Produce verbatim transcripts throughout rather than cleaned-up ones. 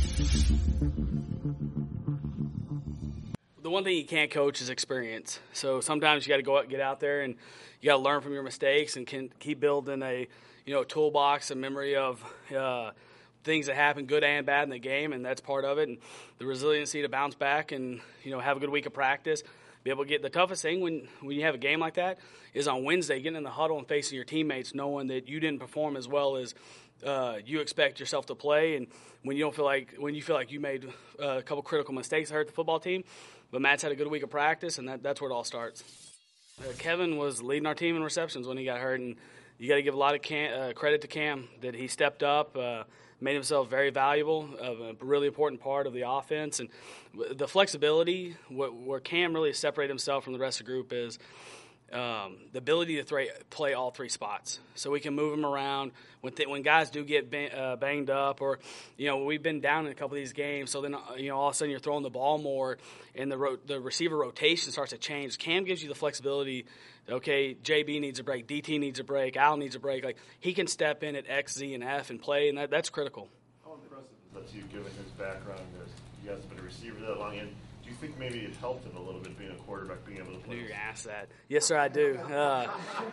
The one thing you can't coach is experience. So sometimes you got to go out, get out there, and you got to learn from your mistakes and can keep building a, you know, toolbox, a memory of uh, things that happen, good and bad in the game, and that's part of it. And the resiliency to bounce back and, you know, have a good week of practice. Be able to get the toughest thing when, when you have a game like that is on Wednesday, getting in the huddle and facing your teammates, knowing that you didn't perform as well as uh, you expect yourself to play, and when you don't feel like when you feel like you made uh, a couple critical mistakes that hurt the football team. But Matt's had a good week of practice, and that, that's where it all starts. Uh, Kevin was leading our team in receptions when he got hurt, and you got to give a lot of Cam, uh, credit to Cam that he stepped up, uh, made himself very valuable, uh, a really important part of the offense. And the flexibility, what, where Cam really separated himself from the rest of the group is um, the ability to th- play all three spots. So we can move him around when th- when guys do get ba- uh, banged up, or, you know, we've been down in a couple of these games. So then, uh, you know, all of a sudden you're throwing the ball more, and the ro- the receiver rotation starts to change. Cam gives you the flexibility. Okay, J B needs a break, D T needs a break, Al needs a break. Like, he can step in at X, Z, and F and play, and that, that's critical. How impressive is that to you, given his background? As you guys have been a receiver that long, and do you think maybe it helped him a little bit being a quarterback, being able to play? I knew you were going to ask that. Yes, sir, I do. Uh,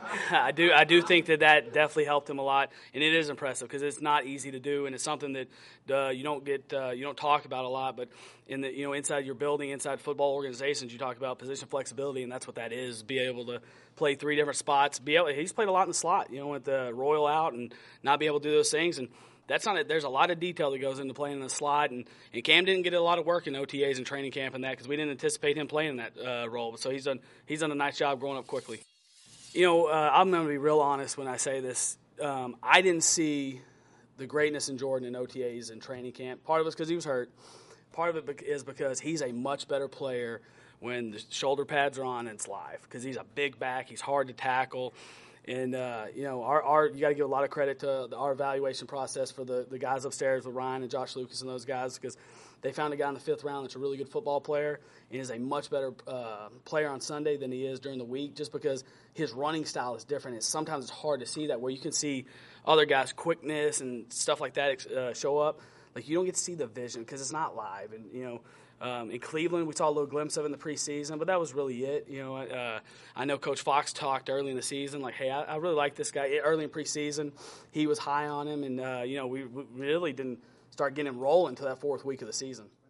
I do. I do think that that definitely helped him a lot, and it is impressive because it's not easy to do, and it's something that uh, you don't get, uh, you don't talk about a lot. But in the, you know, inside your building, inside football organizations, you talk about position flexibility, and that's what that is: be able to play three different spots. Be able, he's played a lot in the slot, you know, with the Royal out, and not be able to do those things. And that's not it. There's a lot of detail that goes into playing in the slot, and, and Cam didn't get a lot of work in O T As and training camp and that because we didn't anticipate him playing that uh, role. So he's done he's done a nice job growing up quickly. You know, uh, I'm going to be real honest when I say this. Um, I didn't see the greatness in Jordan in O T As and training camp. Part of it's because he was hurt. Part of it is because he's a much better player when the shoulder pads are on and it's live because he's a big back. He's hard to tackle. And, uh, you know, our, our you got to give a lot of credit to the, our evaluation process for the, the guys upstairs with Ryan and Josh Lucas and those guys because they found a guy in the fifth round that's a really good football player and is a much better uh, player on Sunday than he is during the week just because his running style is different. And sometimes it's hard to see that where you can see other guys' quickness and stuff like that uh, show up. Like, you don't get to see the vision because it's not live. And, you know, Um, in Cleveland, we saw a little glimpse of it in the preseason, but that was really it. You know, uh, I know Coach Fox talked early in the season, like, hey, I, I really like this guy. Early in preseason, he was high on him, and, uh, you know, we, we really didn't start getting him rolling until that fourth week of the season.